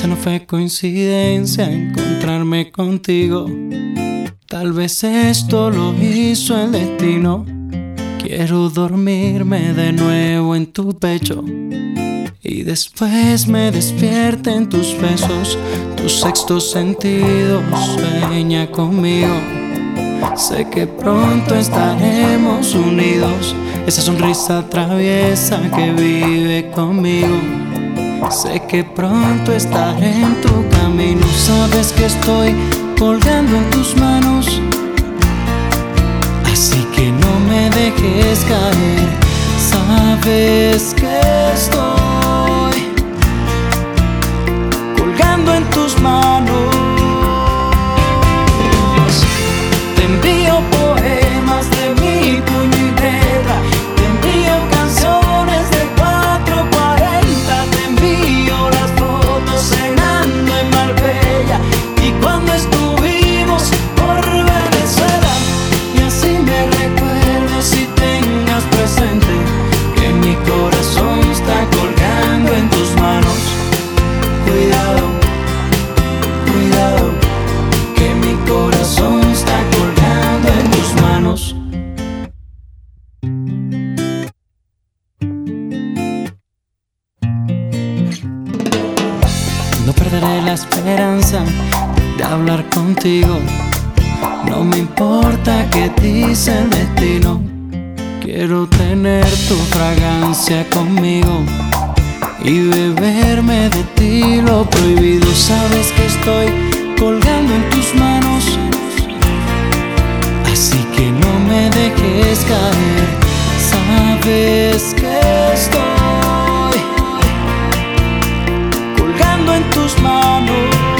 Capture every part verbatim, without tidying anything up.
Quizá no fue coincidencia encontrarme contigo. Tal vez esto lo hizo el destino. Quiero dormirme de nuevo en tu pecho y después me despierten tus besos. Tu sexto sentido sueña conmigo. Sé que pronto estaremos unidos. Esa sonrisa traviesa que vive conmigo. Sé que pronto estaré en tu camino. Sabes que estoy colgando en tus manos, así que no me dejes caer. Sabes que estoy colgando en tus manos. Te envío poemas de mi puño y letra. Te envío canciones de cuatro cuarenta. Te envío las fotos cenando en Marbella y cuando estuvimos por Venezuela. Y así me recuerdas y tengas presente que mi corazón está colgando en tus manos. Cuidado, cuidado, que mi corazón está colgando en tus manos. No perderé la esperanza de hablar contigo. No me importa qué dice el destino. Quiero tener tu fragancia conmigo y beberme de ti lo prohibido. Sabes que estoy colgando en tus manos, así que no me dejes caer. Sabes que estoy colgando en tus manos.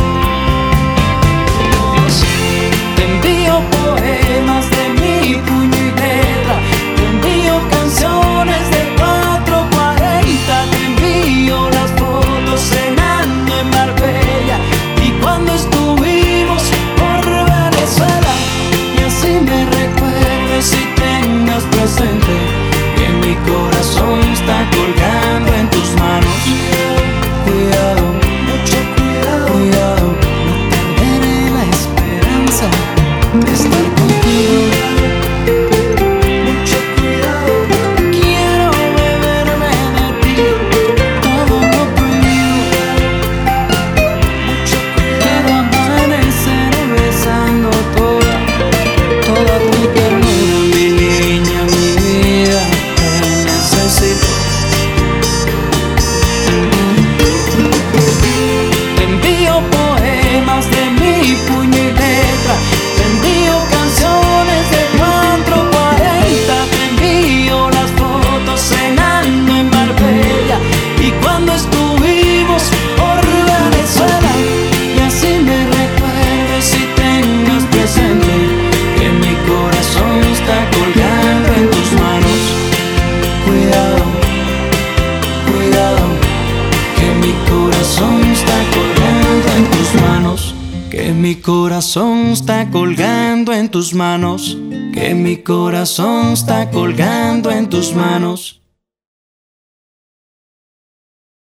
Te envío poemas de mi puño y letra. Te envío canciones de cuatro cuarenta. Te envío las fotos cenando en Marbella y cuando estuvimos por Venezuela. Y así me recuerdes y tengas presente que mi corazón está colgando en tus manos. Cuidado, mucho cuidado, cuidado, no perderé la esperanza de estar contigo. Mucho cuidado, quiero beberme de ti todo lo prohibido. Mucho cuidado, amanecer besando toda, toda tu ternura, mi niña, mi vida, te necesito. Te envío poemas de mi puño y letra. Te envío canciones de cuatro cuarenta. Te envío las fotos cenando en Marbella y cuando estuvimos por Venezuela. Y así me recuerdes y tengas presente que mi corazón está colgando en tus manos. Cuidado, cuidado, que mi corazón está colgando en tus manos. Que mi corazón está colgando en tus manos. Que mi corazón está colgando en tus manos.